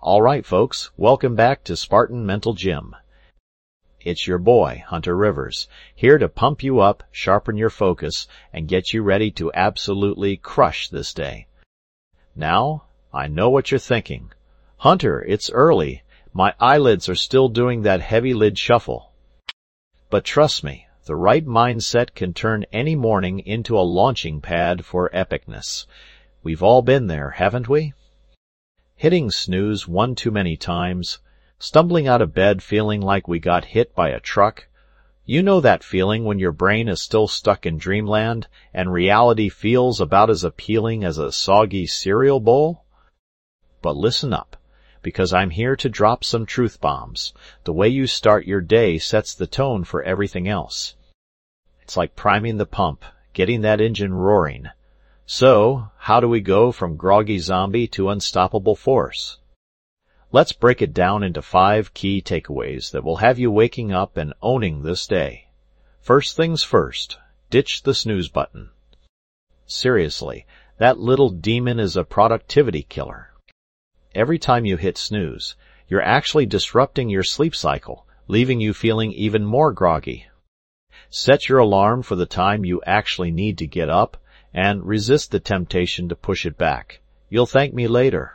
All right, folks, welcome back to Spartan Mental Gym. It's your boy, Hunter Rivers, here to pump you up, sharpen your focus, and get you ready to absolutely crush this day. Now, I know what you're thinking. Hunter, it's early. My eyelids are still doing that heavy lid shuffle. But trust me, the right mindset can turn any morning into a launching pad for epicness. We've all been there, haven't we? Hitting snooze one too many times, stumbling out of bed feeling like we got hit by a truck. You know that feeling when your brain is still stuck in dreamland and reality feels about as appealing as a soggy cereal bowl? But listen up, because I'm here to drop some truth bombs. The way you start your day sets the tone for everything else. It's like priming the pump, getting that engine roaring. So, how do we go from groggy zombie to unstoppable force? Let's break it down into 5 key takeaways that will have you waking up and owning this day. First things first, ditch the snooze button. Seriously, that little demon is a productivity killer. Every time you hit snooze, you're actually disrupting your sleep cycle, leaving you feeling even more groggy. Set your alarm for the time you actually need to get up, and resist the temptation to push it back. You'll thank me later.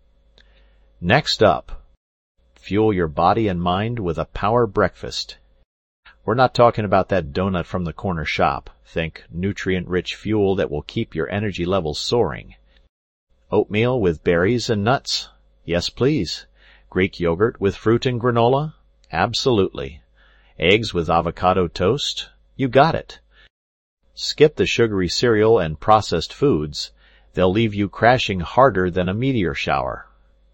Next up, fuel your body and mind with a power breakfast. We're not talking about that donut from the corner shop. Think nutrient-rich fuel that will keep your energy levels soaring. Oatmeal with berries and nuts? Yes, please. Greek yogurt with fruit and granola? Absolutely. Eggs with avocado toast? You got it. Skip the sugary cereal and processed foods. They'll leave you crashing harder than a meteor shower.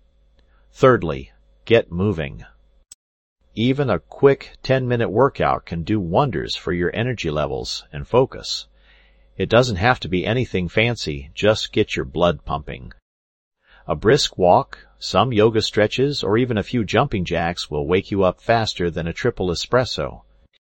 Thirdly, get moving. Even a quick 10-minute workout can do wonders for your energy levels and focus. It doesn't have to be anything fancy, just get your blood pumping. A brisk walk, some yoga stretches, or even a few jumping jacks will wake you up faster than a triple espresso.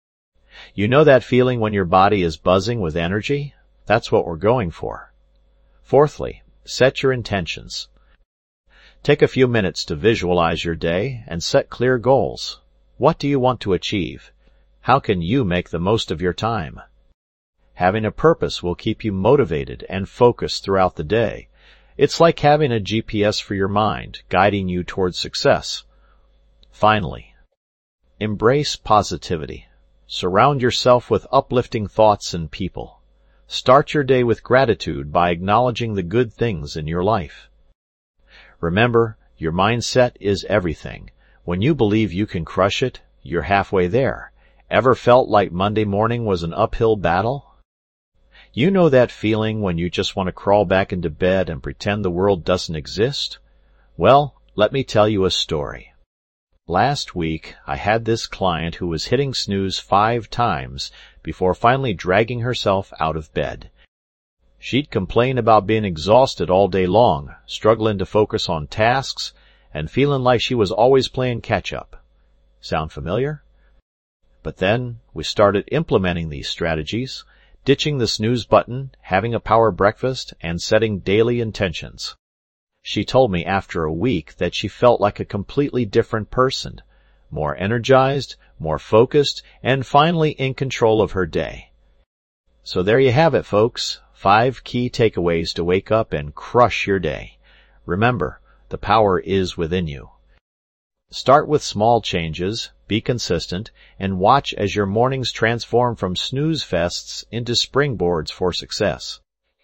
You know that feeling when your body is buzzing with energy? That's what we're going for. Fourthly, set your intentions. Take a few minutes to visualize your day and set clear goals. What do you want to achieve? How can you make the most of your time? Having a purpose will keep you motivated and focused throughout the day. It's like having a GPS for your mind, guiding you towards success. Finally, embrace positivity. Surround yourself with uplifting thoughts and people. Start your day with gratitude by acknowledging the good things in your life. Remember, your mindset is everything. When you believe you can crush it, you're halfway there. Ever felt like Monday morning was an uphill battle? You know that feeling when you just want to crawl back into bed and pretend the world doesn't exist? Well, let me tell you a story. Last week, I had this client who was hitting snooze 5 times before finally dragging herself out of bed. She'd complain about being exhausted all day long, struggling to focus on tasks, and feeling like she was always playing catch-up. Sound familiar? But then, we started implementing these strategies, ditching the snooze button, having a power breakfast, and setting daily intentions. She told me after a week that she felt like a completely different person, more energized, more focused, and finally in control of her day. So there you have it, folks. 5 key takeaways to wake up and crush your day. Remember, the power is within you. Start with small changes, be consistent, and watch as your mornings transform from snooze fests into springboards for success.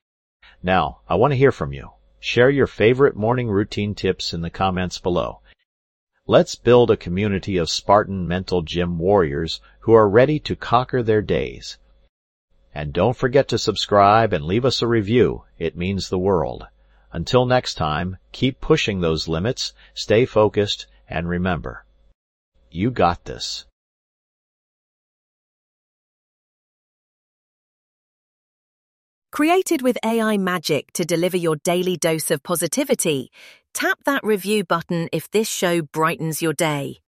Now, I want to hear from you. Share your favorite morning routine tips in the comments below. Let's build a community of Spartan Mental Gym warriors who are ready to conquer their days. And don't forget to subscribe and leave us a review. It means the world. Until next time, keep pushing those limits, stay focused, and remember, you got this. Created with AI magic to deliver your daily dose of positivity, tap that review button if this show brightens your day.